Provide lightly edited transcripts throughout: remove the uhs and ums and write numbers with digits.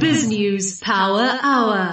BizNews Power Hour.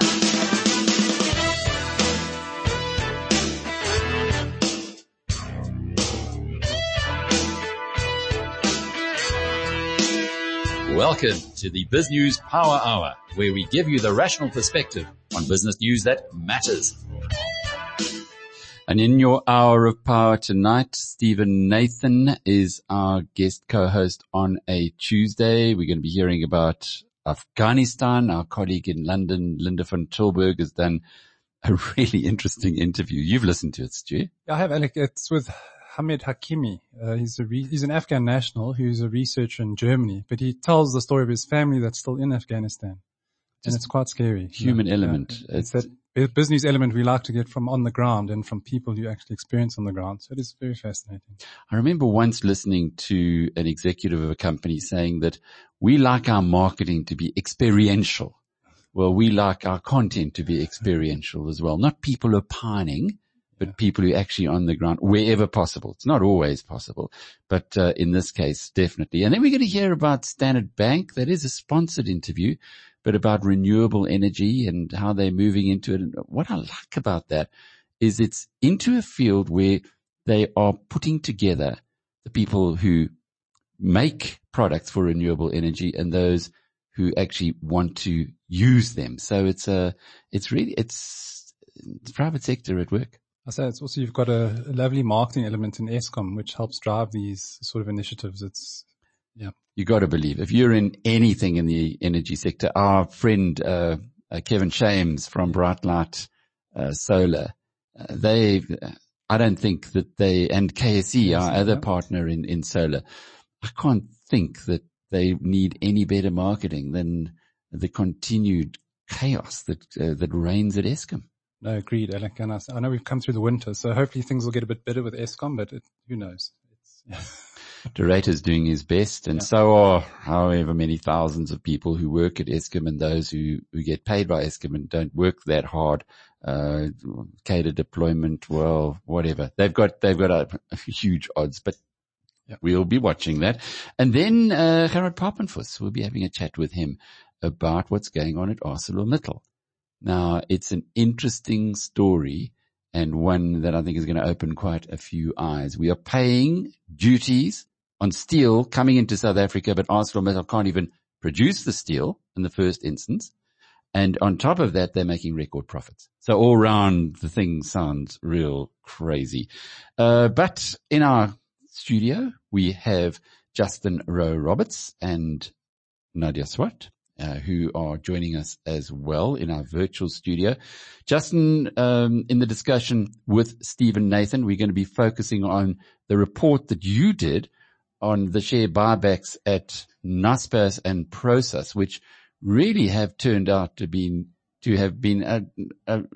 Welcome to the BizNews Power Hour, where we give you the rational perspective on business news that matters. And in your hour of power tonight, Stephen Nathan is our guest co-host on a Tuesday. We're going to be hearing about Afghanistan. Our colleague in London, Linda van Tilburg, has done a really interesting interview. You've listened to it, Stu. I have, Alec. It's with Hamid Hakimi. He's an Afghan national who's a researcher in Germany, but he tells the story of his family that's still in Afghanistan. And it's quite scary. Human element. Yeah. It's that business element we like to get from on the ground and from people who actually experience on the ground. So it is very fascinating. I remember once listening to an executive of a company saying that we like our marketing to be experiential. Well, we like our content to be experiential as well. Not people opining, but people who are actually on the ground wherever possible. It's not always possible, but in this case, definitely. And then we're going to hear about Standard Bank. That is a sponsored interview, but about renewable energy and how they're moving into it. And what I like about that is it's into a field where they are putting together the people who make products for renewable energy and those who actually want to use them. So it's private sector at work. I say it's also, you've got a lovely marketing element in Eskom, which helps drive these sort of initiatives. You got to believe if you're in anything in the energy sector, our friend, Kevin Shames from Brightlight, Solar, I don't think that and KSE, our other partner in solar, I can't think that they need any better marketing than the continued chaos that reigns at Eskom. No, agreed, Alec. And I know we've come through the winter, so hopefully things will get a bit better with Eskom, but who knows? De Ruyter's doing his best, and so are however many thousands of people who work at Eskom and those who get paid by Eskom and don't work that hard. Cater deployment, well, whatever. They've got a huge odds, but we'll be watching that. And then Gerard Papenfuss, we'll be having a chat with him about what's going on at ArcelorMittal. Now, it's an interesting story and one that I think is going to open quite a few eyes. We are paying duties on steel coming into South Africa, but ArcelorMittal can't even produce the steel in the first instance. And on top of that, they're making record profits. So all round, the thing sounds real crazy. But in our studio, we have Justin Rowe Roberts and Nadia Swart, who are joining us as well in our virtual studio. Justin, in the discussion with Stephen Nathan, we're going to be focusing on the report that you did on the share buybacks at Naspers and Prosus, which really have turned out to have been an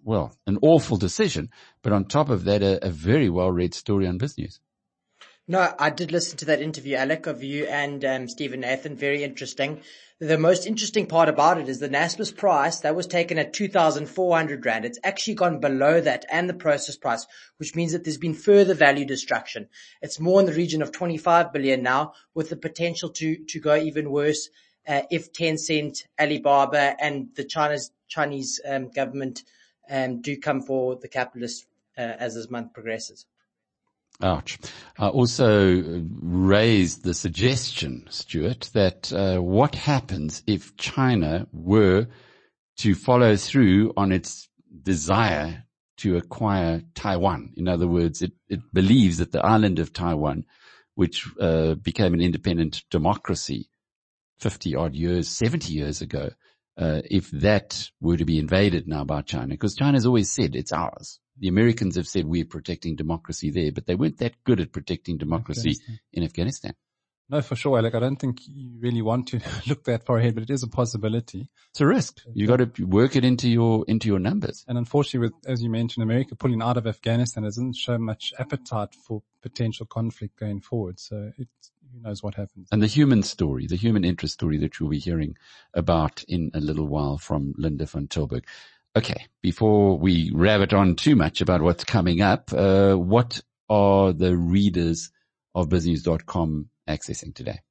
awful decision. But on top of that, a very well-read story on BizNews. No, I did listen to that interview, Alec, of you and Stephen Nathan. Very interesting. The most interesting part about it is the Naspers price that was taken at 2,400 Rand. It's actually gone below that and the Prosus price, which means that there's been further value destruction. It's more in the region of 25 billion now, with the potential to go even worse if Tencent, Alibaba, and the Chinese government do come for the capitalists as this month progresses. Ouch. I also raised the suggestion, Stuart, that what happens if China were to follow through on its desire to acquire Taiwan? In other words, it believes that the island of Taiwan, which became an independent democracy 50-odd years, 70 years ago, if that were to be invaded now by China, because China's always said it's ours. The Americans have said we're protecting democracy there, but they weren't that good at protecting democracy in Afghanistan. No, for sure, Alec. I don't think you really want to look that far ahead, but it is a possibility. It's a risk. You got to work it into your numbers. And unfortunately, as you mentioned, America pulling out of Afghanistan doesn't show much appetite for potential conflict going forward. So who knows what happens. And the human story, the human interest story that you'll be hearing about in a little while from Linda van Tilburg. Okay, before we rabbit on too much about what's coming up, what are the readers of BizNews.com accessing today?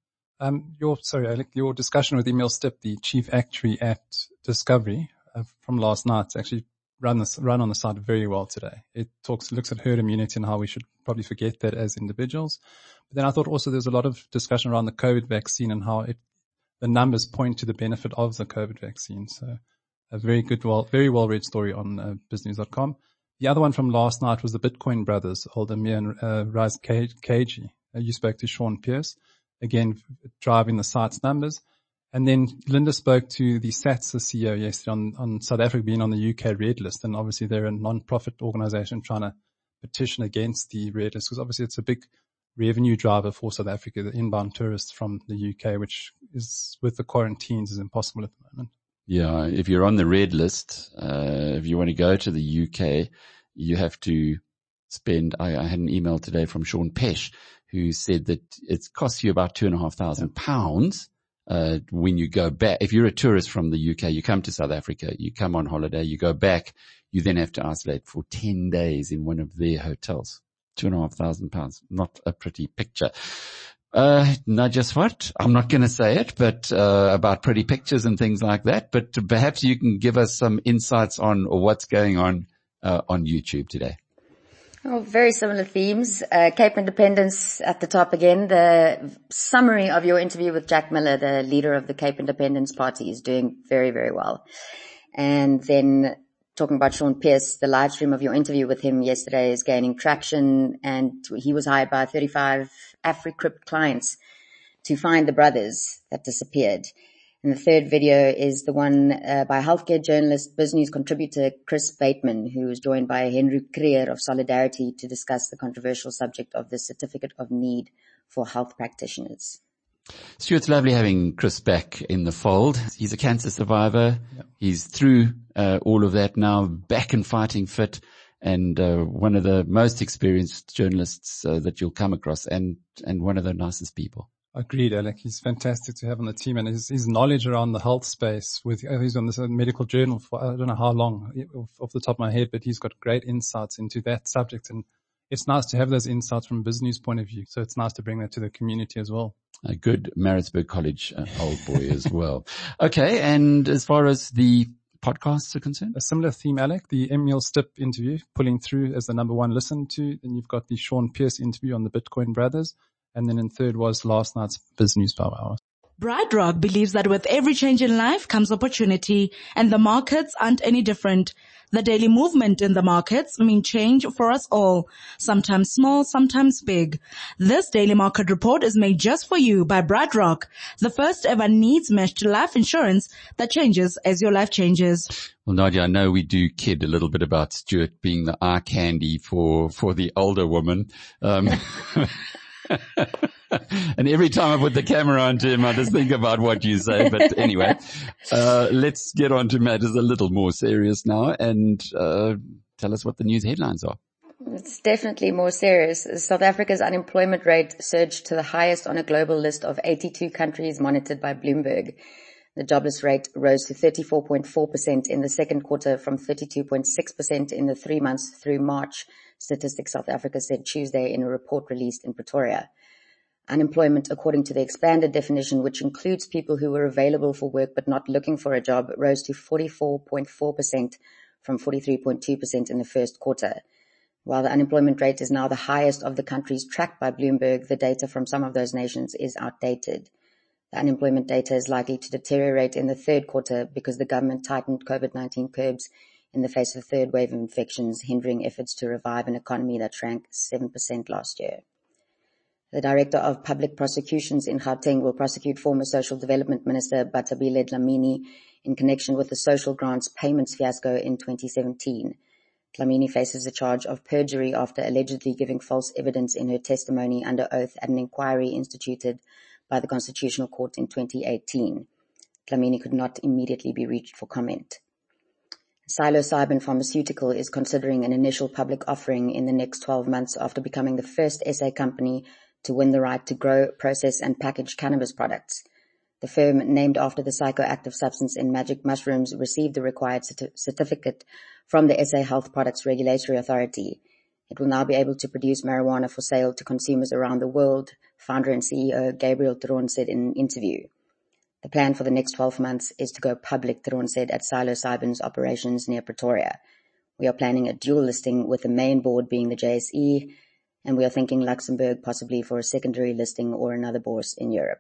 Alec, your discussion with Emil Stipp, the chief actuary at Discovery, from last night, actually run on the site very well today. It looks at herd immunity and how we should probably forget that as individuals. But then I thought also there's a lot of discussion around the COVID vaccine and how the numbers point to the benefit of the COVID vaccine. So a very well-read story on biznews.com. The other one from last night was the Bitcoin brothers, old Amir and Raz Keji. You spoke to Sean Pierce, again, driving the site's numbers. And then Linda spoke to the SATSA CEO yesterday on South Africa being on the UK red list. And obviously they're a non-profit organization trying to petition against the red list because obviously it's a big revenue driver for South Africa, the inbound tourists from the UK, which is with the quarantines is impossible at the moment. Yeah. If you're on the red list, if you want to go to the UK, you have to spend, I had an email today from Sean Pesh who said that it costs you about £2,500 when you go back. If you're a tourist from the UK, you come to South Africa, you come on holiday, you go back, you then have to isolate for 10 days in one of their hotels. £2,500. Not a pretty picture. No, just what? I'm not going to say it, but about pretty pictures and things like that. But perhaps you can give us some insights on what's going on YouTube today. Oh, very similar themes. Cape Independence at the top again. The summary of your interview with Jack Miller, the leader of the Cape Independence Party, is doing very, very well. And then talking about Sean Pierce, the live stream of your interview with him yesterday is gaining traction, and he was hired by 35 AfriCrypt clients to find the brothers that disappeared. And the third video is the one by healthcare journalist, BizNews contributor Chris Bateman, who was joined by Henry Creer of Solidarity to discuss the controversial subject of the Certificate of Need for health practitioners. Stuart, it's lovely having Chris back in the fold. He's a cancer survivor. Yep. He's through all of that now, back and fighting fit, and one of the most experienced journalists that you'll come across, and one of the nicest people. Agreed, Alec. He's fantastic to have on the team, and his knowledge around the health space he's on this medical journal for I don't know how long off the top of my head, but he's got great insights into that subject, and it's nice to have those insights from a business point of view. So it's nice to bring that to the community as well. A good Maritzburg College old boy as well. Okay. And as far as the podcasts are concerned? A similar theme, Alec. The Emil Stipp interview pulling through as the number one listened to. Then you've got the Sean Pierce interview on the Bitcoin brothers. And then in third was last night's BizNews Power Hour. BrightRock believes that with every change in life comes opportunity, and the markets aren't any different. The daily movement in the markets mean change for us all, sometimes small, sometimes big. This daily market report is made just for you by BrightRock, the first ever needs-meshed life insurance that changes as your life changes. Well, Nadia, I know we do kid a little bit about Stuart being the eye candy for the older woman. And every time I put the camera onto him, I just think about what you say. But anyway, let's get on to matters a little more serious now and tell us what the news headlines are. It's definitely more serious. South Africa's unemployment rate surged to the highest on a global list of 82 countries monitored by Bloomberg. The jobless rate rose to 34.4% in the second quarter from 32.6% in the 3 months through March, Statistics South Africa said Tuesday in a report released in Pretoria. Unemployment, according to the expanded definition, which includes people who were available for work but not looking for a job, rose to 44.4% from 43.2% in the first quarter. While the unemployment rate is now the highest of the countries tracked by Bloomberg, the data from some of those nations is outdated. The unemployment data is likely to deteriorate in the third quarter because the government tightened COVID-19 curbs in the face of a third wave of infections, hindering efforts to revive an economy that shrank 7% last year. The Director of Public Prosecutions in Gauteng will prosecute former Social Development Minister Bathabile Dlamini in connection with the social grants payments fiasco in 2017. Dlamini faces a charge of perjury after allegedly giving false evidence in her testimony under oath at an inquiry instituted by the Constitutional Court in 2018. Dlamini could not immediately be reached for comment. Psilocybin Pharmaceutical is considering an initial public offering in the next 12 months after becoming the first SA company to win the right to grow, process and package cannabis products. The firm, named after the psychoactive substance in magic mushrooms, received the required certificate from the SA Health Products Regulatory Authority. It will now be able to produce marijuana for sale to consumers around the world, founder and CEO Gabriel Theron said in an interview. The plan for the next 12 months is to go public, Theron said, at Silo Cybin's operations near Pretoria. We are planning a dual listing with the main board being the JSE, and we are thinking Luxembourg possibly for a secondary listing or another bourse in Europe.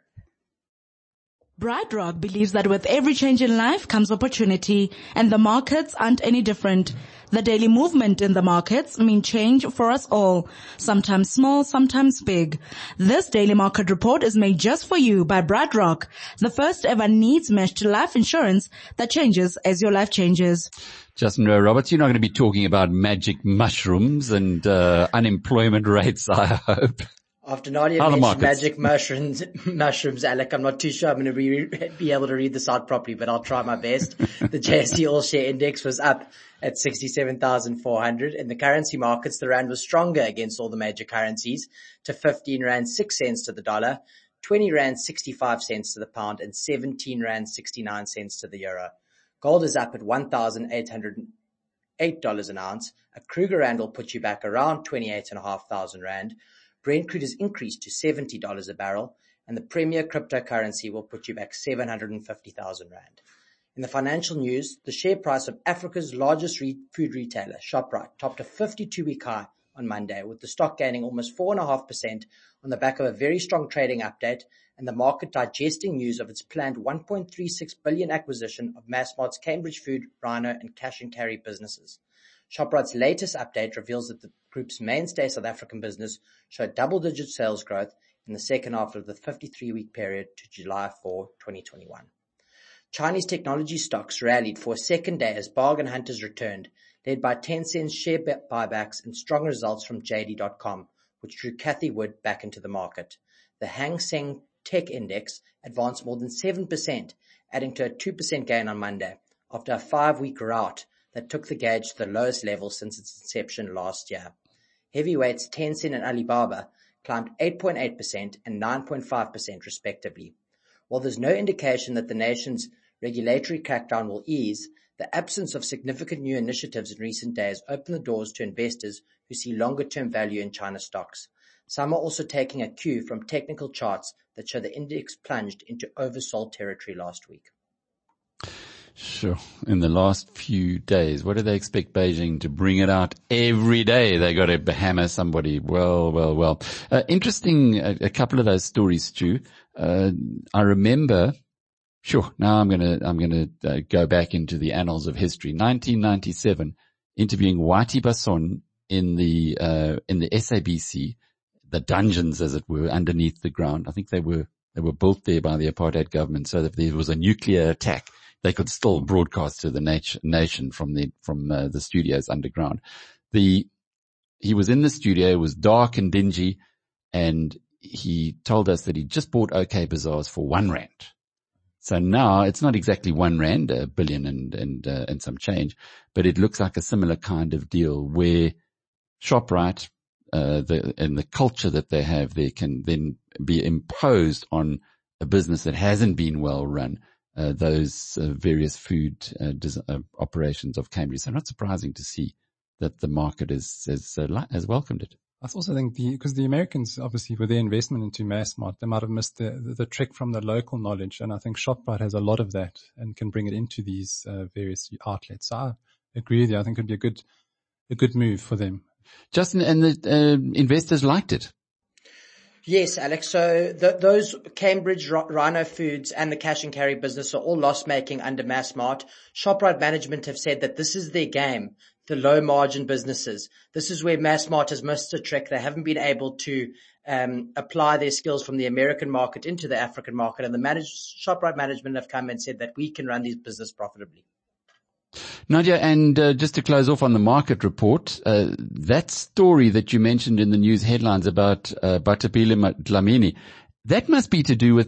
BrightRock believes that with every change in life comes opportunity, and the markets aren't any different. The daily movement in the markets mean change for us all, sometimes small, sometimes big. This daily market report is made just for you by BrightRock, the first ever needs-meshed life insurance that changes as your life changes. Justin Rowe-Roberts, you're not going to be talking about magic mushrooms and unemployment rates, I hope. After Nadia mentioned magic mushrooms, Alec, I'm not too sure I'm going to be able to read this out properly, but I'll try my best. The JSE All Share Index was up at 67,400. In the currency markets, the rand was stronger against all the major currencies to 15 rand 6 cents to the dollar, 20 rand 65 cents to the pound, and 17 rand 69 cents to the euro. Gold is up at $1,808 an ounce. A Kruger rand will put you back around 28,500 rand. Brent crude has increased to $70 a barrel, and the premier cryptocurrency will put you back 750,000 rand. In the financial news, the share price of Africa's largest food retailer, Shoprite, topped a 52-week high on Monday, with the stock gaining almost 4.5% on the back of a very strong trading update and the market digesting news of its planned 1.36 billion acquisition of Massmart's Cambridge Food, Rhino and Cash and Carry businesses. Shoprite's latest update reveals that the group's mainstay South African business showed double-digit sales growth in the second half of the 53-week period to July 4, 2021. Chinese technology stocks rallied for a second day as bargain hunters returned, led by Tencent's share buybacks and strong results from JD.com, which drew Cathie Wood back into the market. The Hang Seng Tech Index advanced more than 7%, adding to a 2% gain on Monday, after a 5-week rout that took the gauge to the lowest level since its inception last year. Heavyweights Tencent and Alibaba climbed 8.8% and 9.5% respectively. While there's no indication that the nation's regulatory crackdown will ease, the absence of significant new initiatives in recent days opened the doors to investors who see longer-term value in China stocks. Some are also taking a cue from technical charts that show the index plunged into oversold territory last week. Sure. In the last few days, what do they expect Beijing to bring it out every day? They got to hammer somebody. Well. Interesting, a couple of those stories, Stu. I remember, sure, now I'm gonna go back into the annals of history. 1997, interviewing Whitey Basson in the SABC, the dungeons, as it were, underneath the ground. I think they were built there by the apartheid government so that if there was a nuclear attack, they could still broadcast to the nation from the studios underground. He was in the studio, it was dark and dingy, and he told us that he just bought OK Bazaars for 1 rand. So now it's not exactly 1 rand, a billion and some change, but it looks like a similar kind of deal where Shoprite, and the culture that they have there can then be imposed on a business that hasn't been well run. Those various food operations of Cambridge. So not surprising to see that the market has welcomed it. I also think because the Americans, obviously, with their investment into Massmart, they might have missed the trick from the local knowledge. And I think Shoprite has a lot of that and can bring it into these various outlets. So I agree with you. I think it would be a good move for them. Justin, and the investors liked it. Yes, Alex. So those Cambridge Rhino Foods and the Cash and Carry business are all loss-making under Massmart. Shoprite management have said that this is their game, the low-margin businesses. This is where Massmart has missed a trick. They haven't been able to apply their skills from the American market into the African market. And the Shoprite management have come and said that we can run these business profitably. Nadia, and just to close off on the market report, that story that you mentioned in the news headlines about Batapile Dlamini, that must be to do with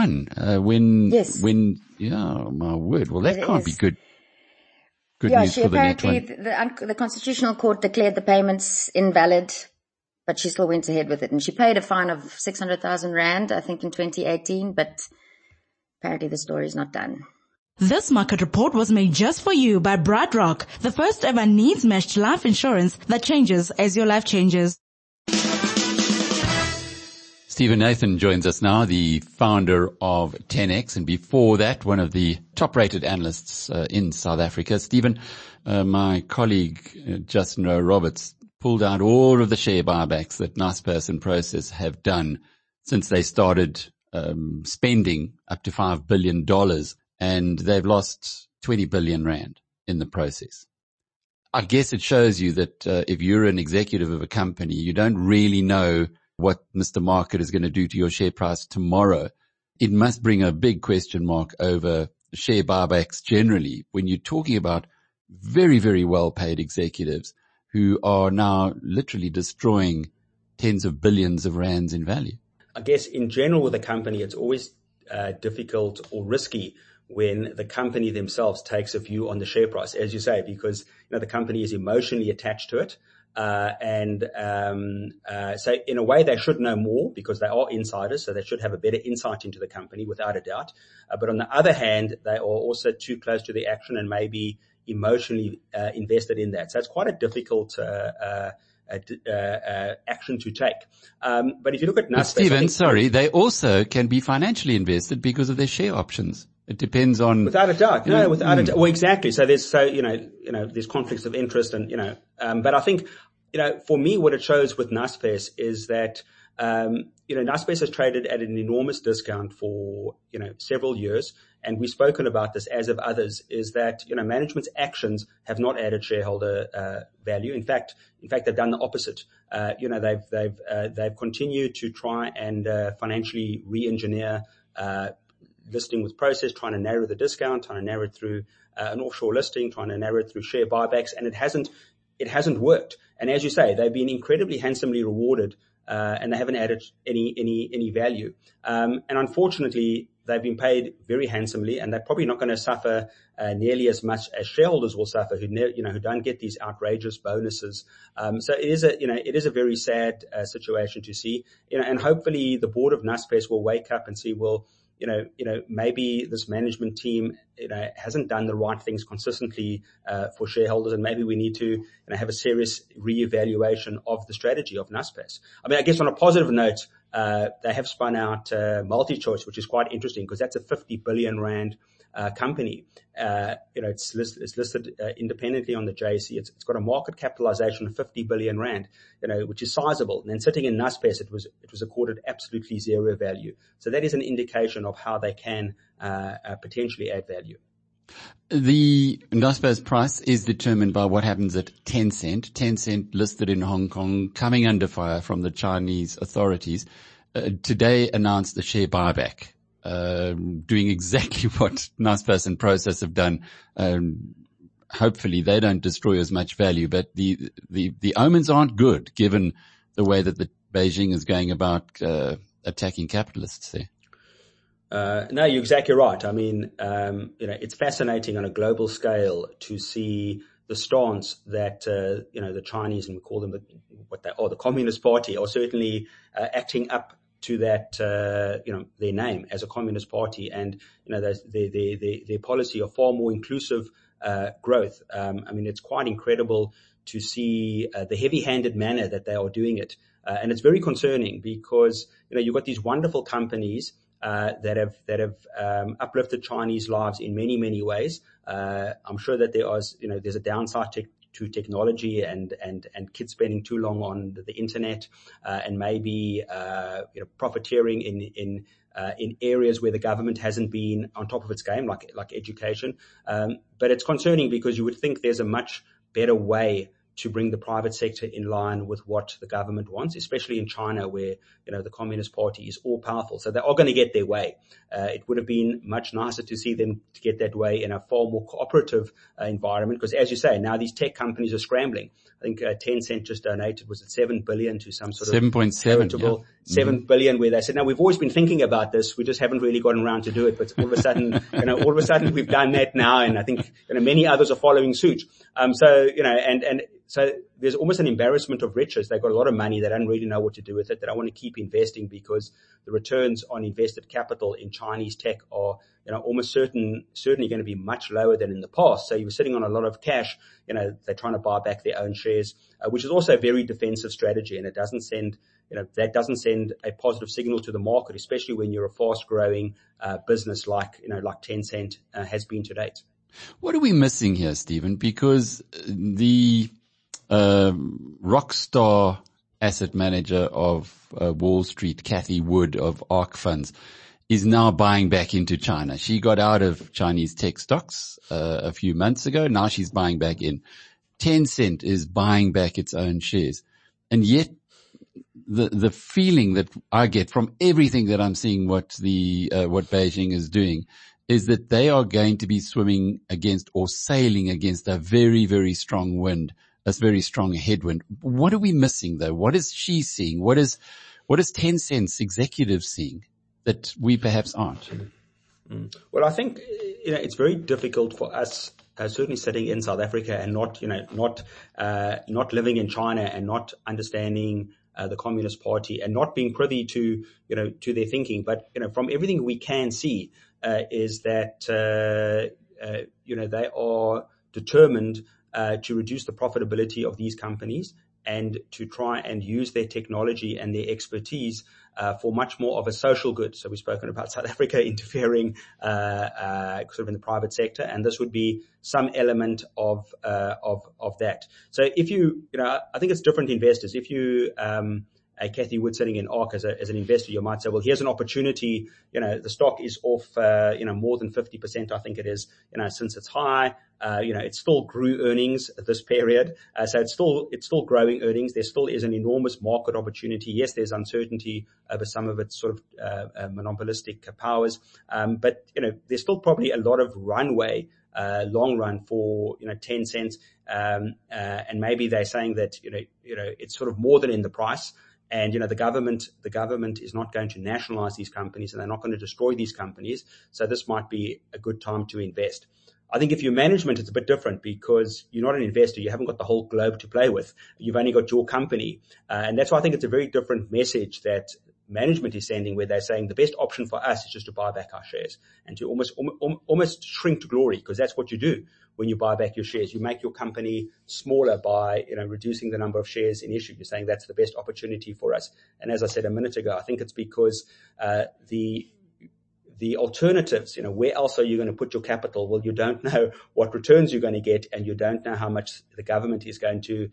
Net1. Yes. Yeah, my word. Well, that can't be good Yeah, news she for the apparently, Net1. the Constitutional Court declared the payments invalid, but she still went ahead with it. And she paid a fine of 600,000 rand, I think, in 2018, but apparently the story is not done. This market report was made just for you by BrightRock, the first ever needs-matched life insurance that changes as your life changes. Stephen Nathan joins us now, the founder of 10X, and before that, one of the top-rated analysts in South Africa. Stephen, my colleague Justin Roberts pulled out all of the share buybacks that Naspers and Prosus have done since they started spending up to $5 billion, and they've lost 20 billion rand in the process. I guess it shows you that if you're an executive of a company, you don't really know what Mr. Market is going to do to your share price tomorrow. It must bring a big question mark over share buybacks generally when you're talking about very, very well-paid executives who are now literally destroying tens of billions of rands in value. I guess in general with a company, it's always difficult or risky when the company themselves takes a view on the share price, as you say, because the company is emotionally attached to it. So in a way they should know more because they are insiders, so they should have a better insight into the company without a doubt. But on the other hand, they are also too close to the action and maybe emotionally invested in that. So it's quite a difficult action to take. But if you look at Naspers, Stephen, sorry, they also can be financially invested because of their share options. It depends on, without a doubt. No, without a doubt. Well, exactly. So there's there's conflicts of interest and, but I think, for me, what it shows with Naspers is that, Naspers has traded at an enormous discount for, several years. And we've spoken about this, as have others, is that, management's actions have not added shareholder, value. In fact, they've done the opposite. They've continued to try and, financially re-engineer, listing with Prosus, trying to narrow the discount, trying to narrow it through an offshore listing, trying to narrow it through share buybacks, and it hasn't worked. And as you say, they've been incredibly handsomely rewarded, and they haven't added any value. And unfortunately, they've been paid very handsomely, and they're probably not going to suffer nearly as much as shareholders will suffer, who don't get these outrageous bonuses. So it is a very sad situation to see. And hopefully the board of Naspers will wake up and see, well, maybe this management team, hasn't done the right things consistently, for shareholders, and maybe we need to, have a serious reevaluation of the strategy of Naspers. I mean, I guess on a positive note, they have spun out, MultiChoice, which is quite interesting because that's a 50 billion rand, company. It's listed independently on the JSE. It's got a market capitalization of 50 billion rand, which is sizable. And then sitting in Naspers, it was accorded absolutely zero value. So that is an indication of how they can potentially add value. The Naspers price is determined by what happens at Tencent. Tencent listed in Hong Kong, coming under fire from the Chinese authorities, today announced the share buyback. Doing exactly what Naspers and Prosus have done. Hopefully they don't destroy as much value, but the omens aren't good given the way that the Beijing is going about, attacking capitalists there. No, you're exactly right. I mean, it's fascinating on a global scale to see the stance that, the Chinese, and we call them the Communist Party, are certainly, acting up to that, their name as a communist party, and, their policy of far more inclusive, growth. I mean, it's quite incredible to see, the heavy-handed manner that they are doing it. And it's very concerning because, you've got these wonderful companies, that have uplifted Chinese lives in many, many ways. I'm sure that there's a downside to technology and kids spending too long on the internet, and maybe, profiteering in areas where the government hasn't been on top of its game, like education. But it's concerning because you would think there's a much better way to bring the private sector in line with what the government wants, especially in China where, the Communist Party is all powerful. So they are going to get their way. It would have been much nicer to see them to get that way in a far more cooperative environment, because as you say, now these tech companies are scrambling. I think Tencent just donated, was it 7 billion to some sort of 7.7, 7 billion, where they said, no, we've always been thinking about this. We just haven't really gotten around to do it. But all of a sudden, we've done that now. And I think, many others are following suit. And so there's almost an embarrassment of riches. They've got a lot of money. They don't really know what to do with it. They don't want to keep investing because the returns on invested capital in Chinese tech are, almost certainly going to be much lower than in the past. So you're sitting on a lot of cash. They're trying to buy back their own shares, which is also a very defensive strategy. And it doesn't send, that doesn't send a positive signal to the market, especially when you're a fast growing, business like Tencent, has been to date. What are we missing here, Stephen? Because the rockstar asset manager of Wall Street, Cathie Wood of ARK Funds, is now buying back into China. She got out of Chinese tech stocks a few months ago. Now she's buying back in. Tencent is buying back its own shares. And yet the feeling that I get from everything that I'm seeing what Beijing is doing is that they are going to be swimming against or sailing against a very, very strong wind, a very strong headwind. What are we missing though? What is she seeing? What is Tencent's executives seeing that we perhaps aren't? Well, I think, it's very difficult for us, certainly sitting in South Africa and not living in China and not understanding the Communist Party and not being privy to their thinking. But, from everything we can see, is that, they are determined to reduce the profitability of these companies and to try and use their technology and their expertise for much more of a social good. So we've spoken about South Africa interfering sort of in the private sector, and this would be some element of that. So if I think it's different investors. If you Cathie Wood sitting in ARK as an investor, you might say, well, here's an opportunity. The stock is off, more than 50%, I think it is, since it's high. It still grew earnings at this period. So it's still growing earnings. There still is an enormous market opportunity. Yes, there's uncertainty over some of its sort of, monopolistic powers. But, there's still probably a lot of runway, long run for, Tencent. And maybe they're saying that, it's sort of more than in the price. And, the government is not going to nationalize these companies and they're not going to destroy these companies. So this might be a good time to invest. I think if you're management, it's a bit different because you're not an investor. You haven't got the whole globe to play with. You've only got your company. And that's why I think it's a very different message that management is sending, where they're saying the best option for us is just to buy back our shares and to almost shrink to glory, because that's what you do when you buy back your shares. You make your company smaller by, reducing the number of shares in issue. You're saying that's the best opportunity for us. And as I said a minute ago, I think it's because the alternatives, where else are you going to put your capital? Well, you don't know what returns you're going to get, and you don't know how much the government is going to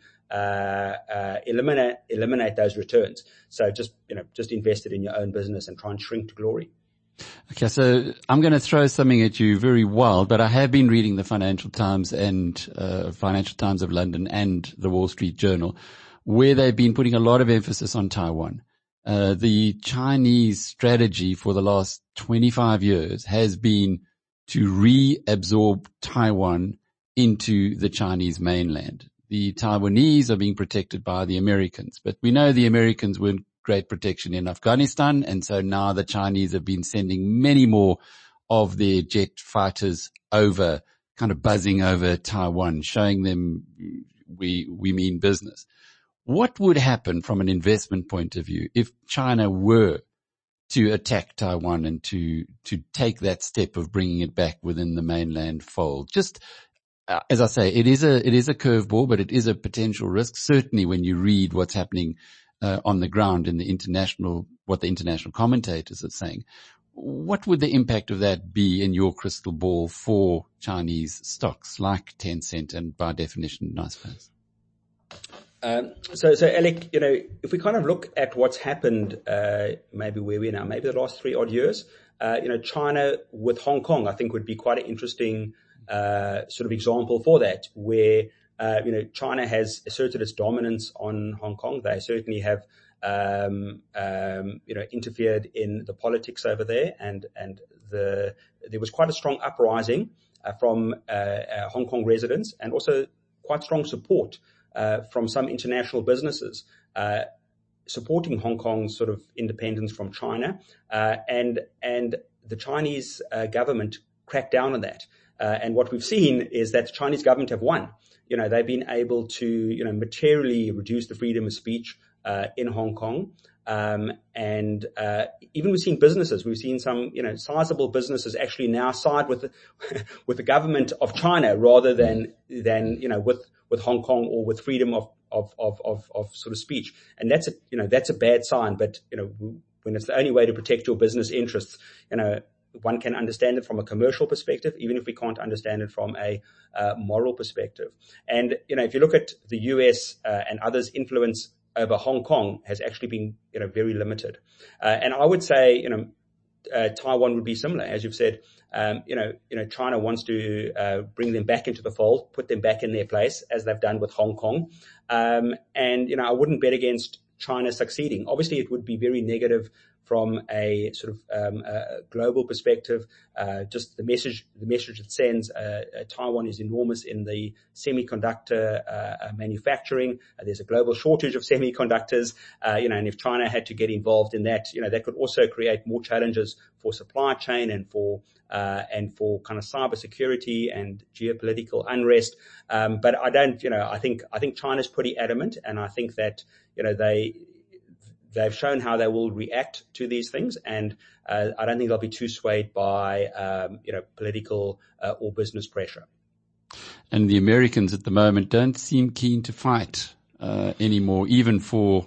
eliminate those returns. So just invest it in your own business and try and shrink to glory. Okay, so I'm going to throw something at you very wild, but I have been reading the Financial Times and Financial Times of London and the Wall Street Journal, where they've been putting a lot of emphasis on Taiwan. The Chinese strategy for the last 25 years has been to reabsorb Taiwan into the Chinese mainland. The Taiwanese are being protected by the Americans, but we know the Americans weren't great protection in Afghanistan, and so now the Chinese have been sending many more of their jet fighters over, kind of buzzing over Taiwan, showing them we mean business. What would happen from an investment point of view if China were to attack Taiwan and to take that step of bringing it back within the mainland fold? Just as I say, it is a curveball, but it is a potential risk. Certainly when you read what's happening on the ground in what the international commentators are saying. What would the impact of that be in your crystal ball for Chinese stocks like Tencent and by definition Naspers? So Alec, if we kind of look at what's happened, maybe where we are now, maybe the last 3 odd years, China with Hong Kong, I think would be quite an interesting, sort of example for that, where, China has asserted its dominance on Hong Kong. They certainly have, interfered in the politics over there, and there was quite a strong uprising, from, Hong Kong residents, and also quite strong support from some international businesses supporting Hong Kong's sort of independence from China, and the Chinese government cracked down on that. And what we've seen is that the Chinese government have won. They've been able to, materially reduce the freedom of speech in Hong Kong. And even we've seen businesses, we've seen some, sizable businesses actually now side with the government of China rather than with Hong Kong or with freedom of sort of speech. And that's a bad sign. But, when it's the only way to protect your business interests, one can understand it from a commercial perspective, even if we can't understand it from a moral perspective. And, if you look at the US and others' influence over Hong Kong has actually been, very limited. And I would say, Taiwan would be similar, as you've said. China wants to bring them back into the fold, put them back in their place, as they've done with Hong Kong. And I wouldn't bet against China succeeding. Obviously, it would be very negative from a sort of global perspective. Just the message it sends. Taiwan is enormous in the semiconductor manufacturing. There's a global shortage of semiconductors. And if China had to get involved in that, that could also create more challenges for supply chain and for kind of cybersecurity and geopolitical unrest. But I don't, I think China's pretty adamant, and I think that, they've shown how they will react to these things, and I don't think they'll be too swayed by political or business pressure. And the Americans at the moment don't seem keen to fight anymore, even for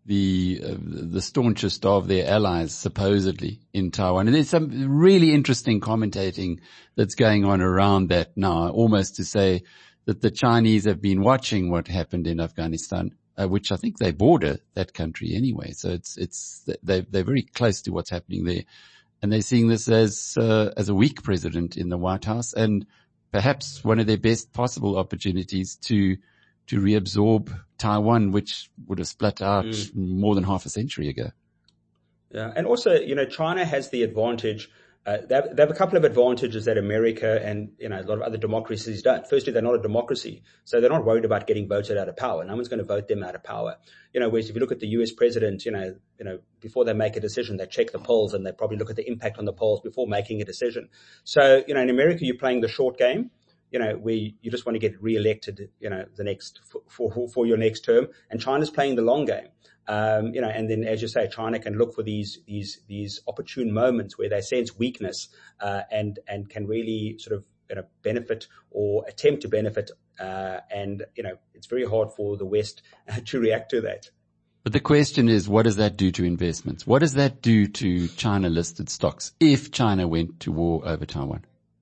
the staunchest of their allies, supposedly, in Taiwan. And there's some really interesting commentating that's going on around that now, almost to say that the Chinese have been watching what happened in Afghanistan, which I think they border that country anyway. So they're very close to what's happening there. And they're seeing this as a weak president in the White House, and perhaps one of their best possible opportunities to reabsorb Taiwan, which would have split out more than half a century ago. Yeah. And also, China has the advantage. They have a couple of advantages that America and, a lot of other democracies don't. Firstly, they're not a democracy, so they're not worried about getting voted out of power. No one's going to vote them out of power. Whereas if you look at the US president, before they make a decision, they check the polls and they probably look at the impact on the polls before making a decision. So, in America, you're playing the short game, where you just want to get reelected, the next, for your next term. And China's playing the long game. And then, as you say, China can look for these opportune moments where they sense weakness, and can really sort of, benefit or attempt to benefit. And it's very hard for the West to react to that. But the question is, what does that do to investments? What does that do to China listed stocks if China went to war over Taiwan?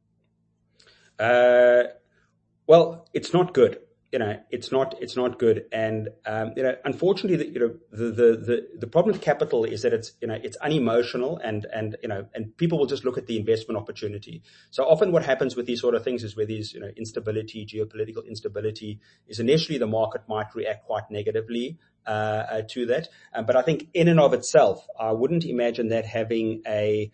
Well, it's not good. It's not good. And, unfortunately, the problem with capital is that it's unemotional and people will just look at the investment opportunity. So often what happens with these sort of things is where these, instability, geopolitical instability, is initially the market might react quite negatively, to that. But I think in and of itself, I wouldn't imagine that having a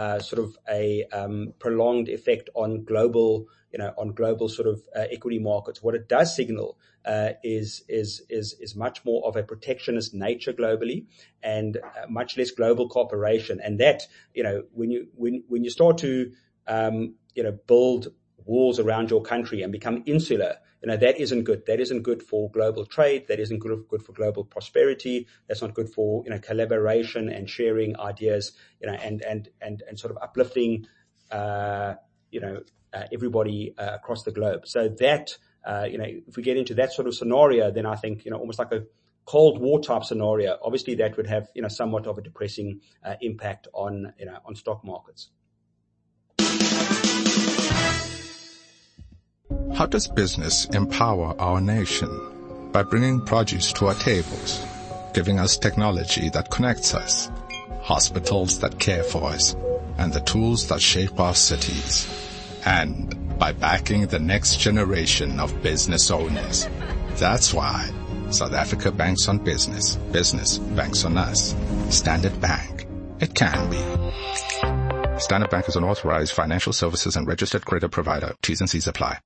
prolonged effect on global sort of equity markets. What it does signal is much more of a protectionist nature globally, and much less global cooperation. And that, when you start to build walls around your country and become insular, that isn't good. That isn't good for global trade. That isn't good for global prosperity. That's not good for, collaboration and sharing ideas, and sort of uplifting, everybody across the globe. So that, if we get into that sort of scenario, then I think, almost like a Cold War type scenario, obviously that would have, somewhat of a depressing impact on stock markets. How does business empower our nation? By bringing produce to our tables, giving us technology that connects us, hospitals that care for us, and the tools that shape our cities. And by backing the next generation of business owners. That's why South Africa banks on business. Business banks on us. Standard Bank. It can be. Standard Bank is an authorized financial services and registered credit provider. T's and C's apply.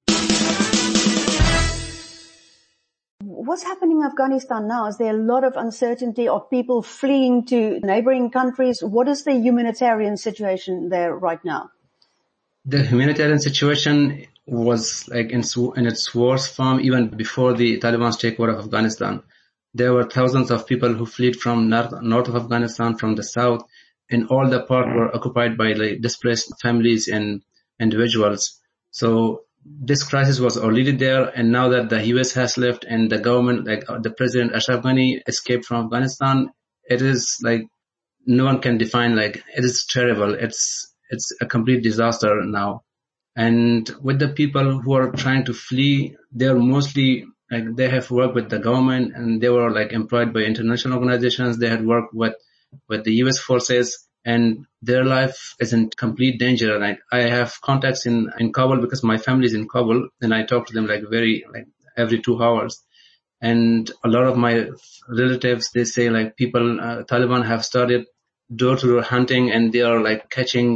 What's happening in Afghanistan now? Is there a lot of uncertainty of people fleeing to neighboring countries? What is the humanitarian situation there right now? The humanitarian situation was like in its worst form even before the Taliban's takeover of Afghanistan. There were thousands of people who fled from north of Afghanistan, from the south, and all the parts were occupied by like displaced families and individuals. So this crisis was already there, and now that the US has left and the government, like the President Ashraf Ghani, escaped from Afghanistan, it is like no one can define, like it is terrible. It's a complete disaster now. And with the people who are trying to flee, they're mostly like they have worked with the government and they were like employed by international organizations. They had worked with the US forces, and their life is in complete danger. Like I have contacts in Kabul because my family is in Kabul, and I talk to them like every 2 hours. And a lot of my relatives, they say like Taliban have started door-to-door hunting, and they are like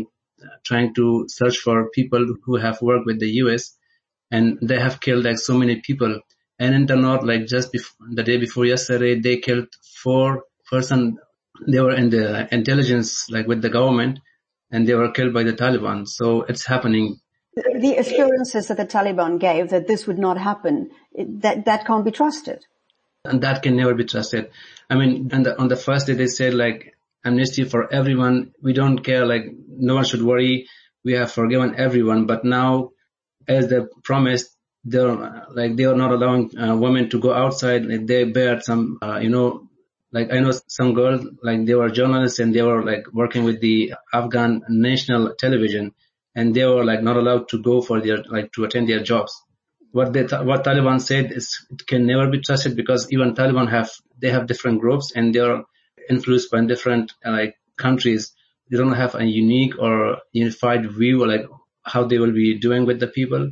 trying to search for people who have worked with the US, and they have killed like so many people. And in the north, like just the day before yesterday, they killed 4 persons. They were in the intelligence, like with the government, and they were killed by the Taliban. So it's happening. The assurances that the Taliban gave that this would not happen, that can't be trusted. And that can never be trusted. I mean, on the first day they said like amnesty for everyone. We don't care, like no one should worry. We have forgiven everyone. But now, as they promised, they are not allowing women to go outside. Like they bared some, like I know some girls, like they were journalists and they were like working with the Afghan national television, and they were like not allowed to go for to attend their jobs. What Taliban said is it can never be trusted, because even Taliban have different groups and they are influenced by different countries. They don't have a unique or unified view like how they will be doing with the people.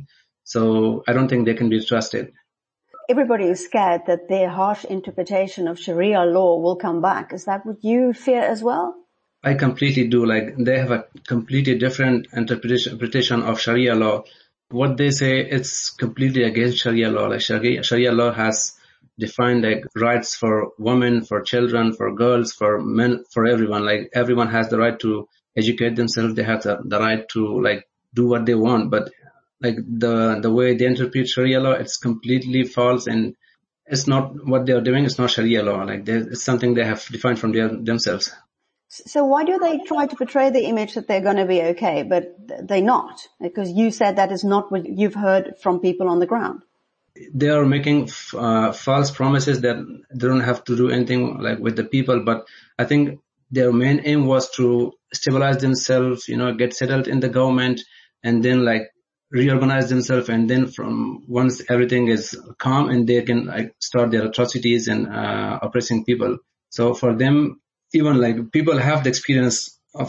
So I don't think they can be trusted. Everybody is scared that their harsh interpretation of Sharia law will come back. Is that what you fear as well? I completely do. Like they have a completely different interpretation of Sharia law. What they say, it's completely against Sharia law. Like Sharia law has defined like rights for women, for children, for girls, for men, for everyone. Like everyone has the right to educate themselves. They have the right to like do what they want. But like the way they interpret Sharia law, it's completely false, and it's not what they are doing. It's not Sharia law. Like it's something they have defined from themselves. So why do they try to portray the image that they're going to be okay, but they're not? Because you said that is not what you've heard from people on the ground. They are making false promises that they don't have to do anything like with the people. But I think their main aim was to stabilize themselves, get settled in the government, and then like reorganize themselves. And then once everything is calm, and they can like start their atrocities and oppressing people. So for them, even like people have the experience of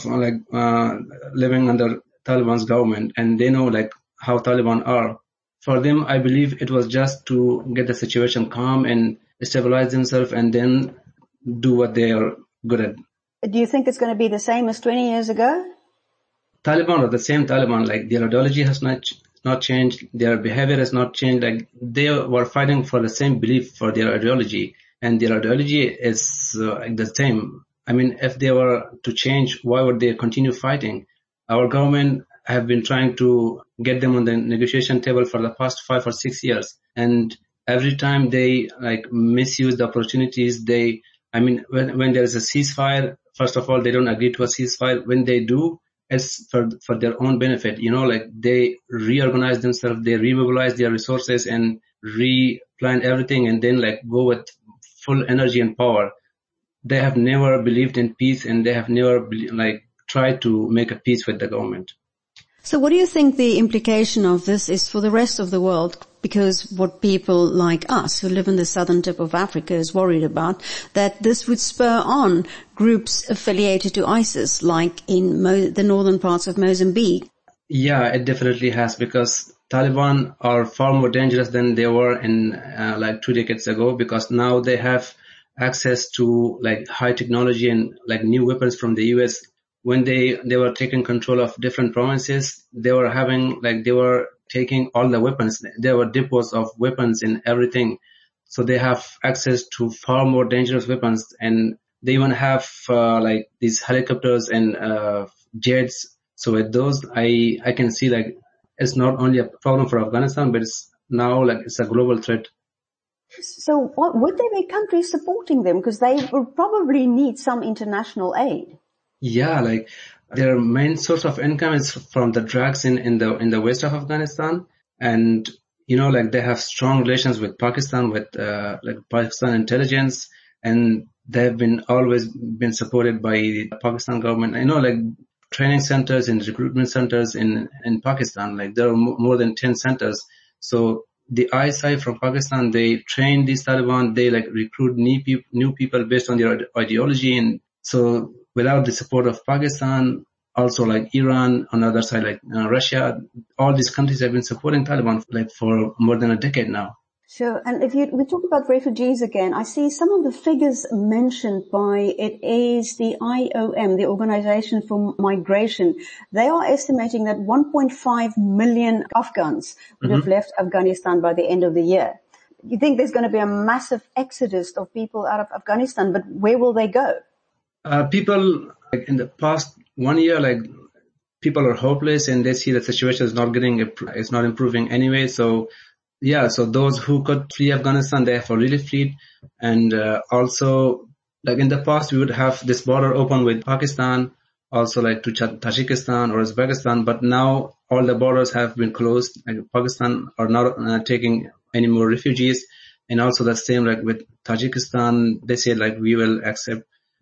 living under Taliban's government, and they know like how Taliban are. For them, I believe it was just to get the situation calm and stabilize themselves, and then do what they are good at. Do you think it's going to be the same as 20 years ago? Taliban are the same Taliban. Like their ideology has not changed. Their behavior has not changed. Like they were fighting for the same belief for their ideology, and their ideology is the same. I mean, if they were to change, why would they continue fighting? Our government have been trying to get them on the negotiation table for the past 5 or 6 years. And every time they like misuse the opportunities, when there is a ceasefire, first of all, they don't agree to a ceasefire. When they do, it's for their own benefit. Like they reorganize themselves, they remobilize their resources and replan everything, and then like go with full energy and power. They have never believed in peace, and they have never tried to make a peace with the government. So what do you think the implication of this is for the rest of the world? Because what people like us who live in the southern tip of Africa is worried about, that this would spur on groups affiliated to ISIS, like in the northern parts of Mozambique. Yeah, it definitely has, because Taliban are far more dangerous than they were in 2 decades ago, because now they have access to like high technology and like new weapons from the US. When they were taking control of different provinces, they were taking all the weapons. There were depots of weapons and everything. So they have access to far more dangerous weapons, and they even have these helicopters and jets So with those, I can see like it's not only a problem for Afghanistan, but it's now like it's a global threat. So would there be countries supporting them? Because they will probably need some international aid. Yeah, like their main source of income is from the drugs in the west of Afghanistan. And, like they have strong relations with Pakistan, with, like Pakistan intelligence, and they've always been supported by the Pakistan government. Like training centers and recruitment centers in Pakistan, like there are more than 10 centers. So the ISI from Pakistan, they train these Taliban, they like recruit new people based on their ideology. And so without the support of Pakistan, also like Iran, on the other side, like Russia, all these countries have been supporting Taliban like for more than a decade now. Sure. And we talk about refugees again, I see some of the figures mentioned by, it is the IOM, the Organization for Migration. They are estimating that 1.5 million Afghans would have left Afghanistan by the end of the year. You think there's going to be a massive exodus of people out of Afghanistan, but where will they go? People, like in the past 1 year, like people are hopeless and they see the situation is not improving anyway. So those who could flee Afghanistan, they have already fled. And also, like in the past, we would have this border open with Pakistan, also like to Tajikistan or Uzbekistan. But now all the borders have been closed. Like Pakistan are not taking any more refugees. And also the same like with Tajikistan, they say like we will accept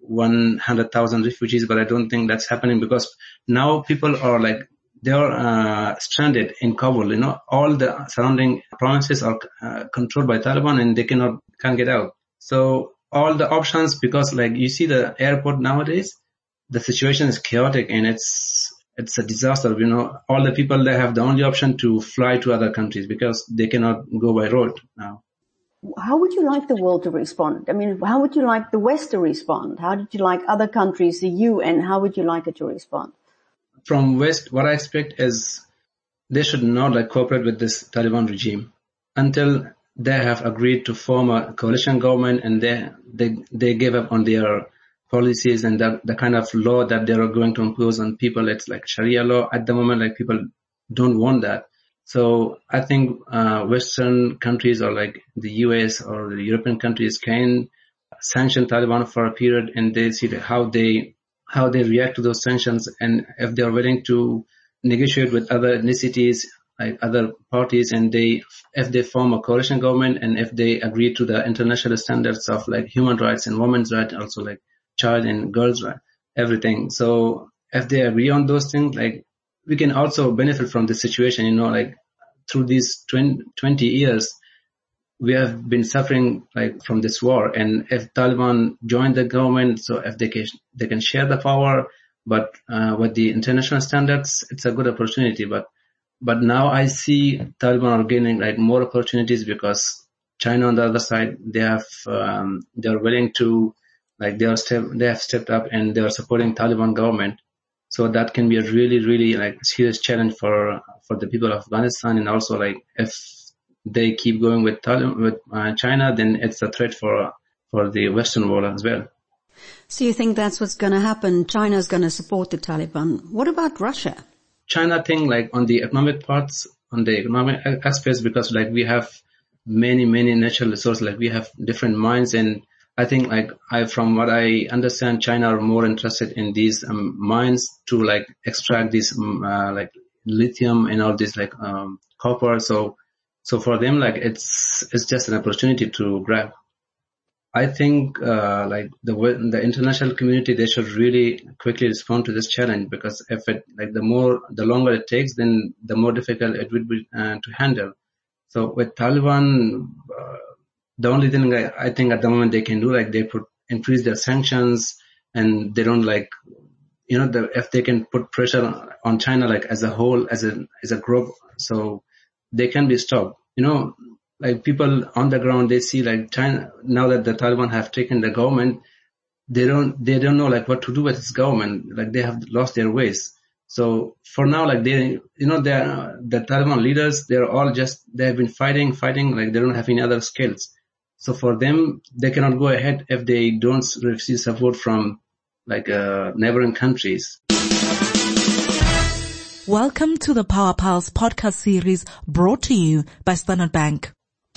100,000 refugees, but I don't think that's happening because now people are like, they are stranded in Kabul. All the surrounding provinces are controlled by Taliban and they can't get out. So all the options, because like you see the airport nowadays, the situation is chaotic and it's a disaster. All the people, they have the only option to fly to other countries because they cannot go by road now. How would you like the world to respond? I mean, how would you like the West to respond? How did you like other countries, the UN, how would you like it to respond? From West, what I expect is they should not like cooperate with this Taliban regime until they have agreed to form a coalition government and they give up on their policies and the kind of law that they are going to impose on people. It's like Sharia law. At the moment, like people don't want that. So I think Western countries or like the US or the European countries can sanction Taliban for a period and they see how they react to those sanctions, and if they are willing to negotiate with other ethnicities, like other parties, and if they form a coalition government and if they agree to the international standards of like human rights and women's rights, also like child and girls' rights, everything. So if they agree on those things, like we can also benefit from this situation, like through these 20 years, we have been suffering like from this war. And if Taliban join the government, so if they can share the power, but with the international standards, it's a good opportunity. But now I see Taliban are gaining like more opportunities because China on the other side, they're willing to, like they have stepped up and they are supporting Taliban government. So that can be a really, really like serious challenge for the people of Afghanistan. And also like if they keep going with China, then it's a threat for the Western world as well. So you think that's what's going to happen? China's going to support the Taliban. What about Russia? China think like on the economic parts, on the economic aspects, because like we have many natural resources, like we have different mines, and I think like from what I understand, China are more interested in these mines to like extract these like lithium and all this like copper. So for them, like it's just an opportunity to grab. I think like the international community, they should really quickly respond to this challenge, because if it like the longer it takes, then the more difficult it would be to handle. So with Taliban, the only thing I think at the moment they can do, like they increase their sanctions, and they don't like, if they can put pressure on China like as a whole, as a group, so they can be stopped. Like people on the ground, they see like China, now that the Taliban have taken the government, they don't know like what to do with this government. Like they have lost their ways. So for now, like the Taliban leaders, they have been fighting, like they don't have any other skills. So for them, they cannot go ahead if they don't receive support from like neighboring countries. Welcome to the Power Pulse podcast series brought to you by Standard Bank.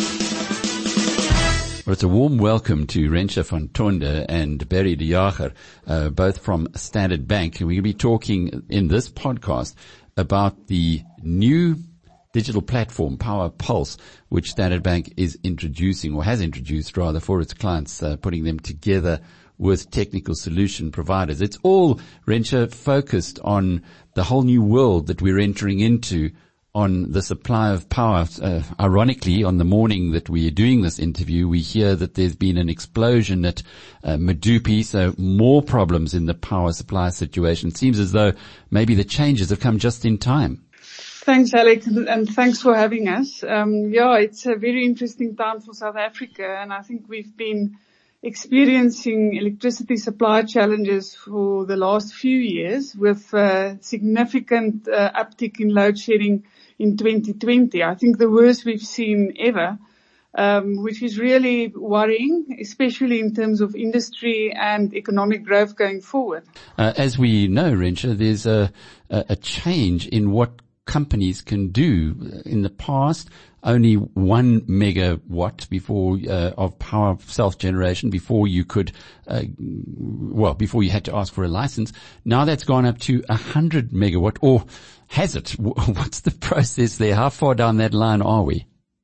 Well, it's a warm welcome to Rensha van Tonder and Barry de Jager, both from Standard Bank. And we're going to be talking in this podcast about the new digital platform, Power Pulse, which Standard Bank is introducing, or has introduced rather, for its clients, putting them together with technical solution providers. It's all, Rensha, focused on the whole new world that we're entering into on the supply of power. Ironically, on the morning that we are doing this interview, we hear that there's been an explosion at Medupi, so more problems in the power supply situation. It seems as though maybe the changes have come just in time. Thanks, Alex, and thanks for having us. It's a very interesting time for South Africa, and I think we've been experiencing electricity supply challenges for the last few years with significant uptick in load shedding in 2020. I think the worst we've seen ever, which is really worrying, especially in terms of industry and economic growth going forward. As we know, Rensha, there's a change in what companies can do. In the past, only 1 megawatt before of power self-generation before you could, before you had to ask for a license. Now that's gone up to 100 megawatt, or has it? What's the process there? How far down that line are we?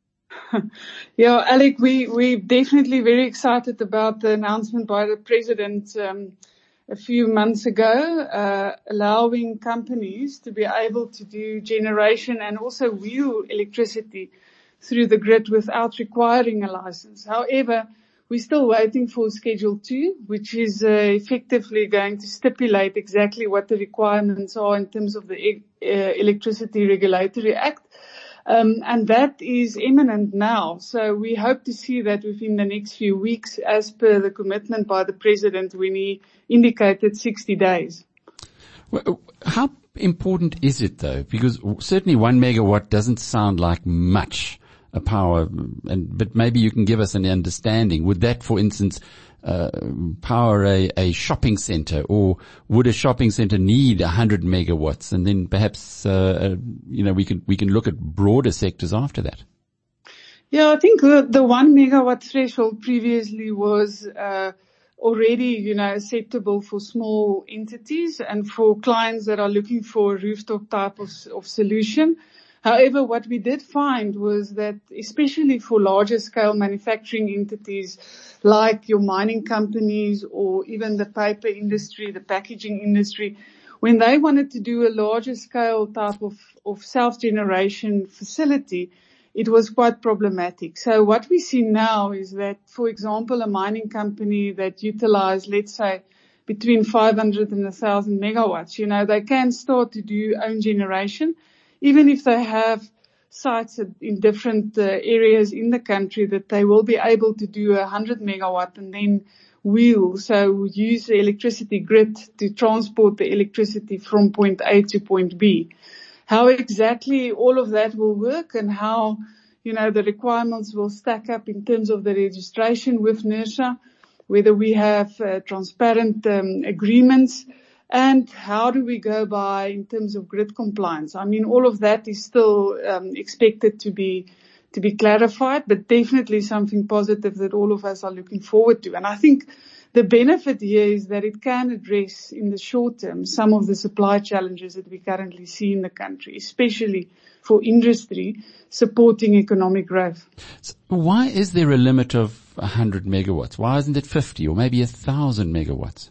Yeah, Alec, we're definitely very excited about the announcement by the President a few months ago, allowing companies to be able to do generation and also wheel electricity through the grid without requiring a license. However, we're still waiting for Schedule 2, which is effectively going to stipulate exactly what the requirements are in terms of the Electricity Regulatory Act. And that is imminent now. So we hope to see that within the next few weeks, as per the commitment by the President when he indicated 60 days. Well, how important is it though? Because certainly 1 megawatt doesn't sound like much power, but maybe you can give us an understanding. Would that, for instance, power a shopping center, or would a shopping center need 100 megawatts? And then perhaps, we can look at broader sectors after that. Yeah, I think the 1 megawatt threshold previously was, already, acceptable for small entities and for clients that are looking for a rooftop type of solution. However, what we did find was that especially for larger scale manufacturing entities like your mining companies or even the paper industry, the packaging industry, when they wanted to do a larger scale type of self-generation facility, it was quite problematic. So what we see now is that, for example, a mining company that utilize, let's say, between 500 and 1,000 megawatts, they can start to do own generation, even if they have sites in different areas in the country, that they will be able to do 100 megawatt and then wheel, so use the electricity grid to transport the electricity from point A to point B. How exactly all of that will work and how, the requirements will stack up in terms of the registration with NERSA, whether we have transparent agreements, and how do we go by in terms of grid compliance? I mean, all of that is still expected to be clarified, but definitely something positive that all of us are looking forward to. And I think the benefit here is that it can address in the short term some of the supply challenges that we currently see in the country, especially for industry supporting economic growth. So why is there a limit of 100 megawatts? Why isn't it 50 or maybe 1,000 megawatts?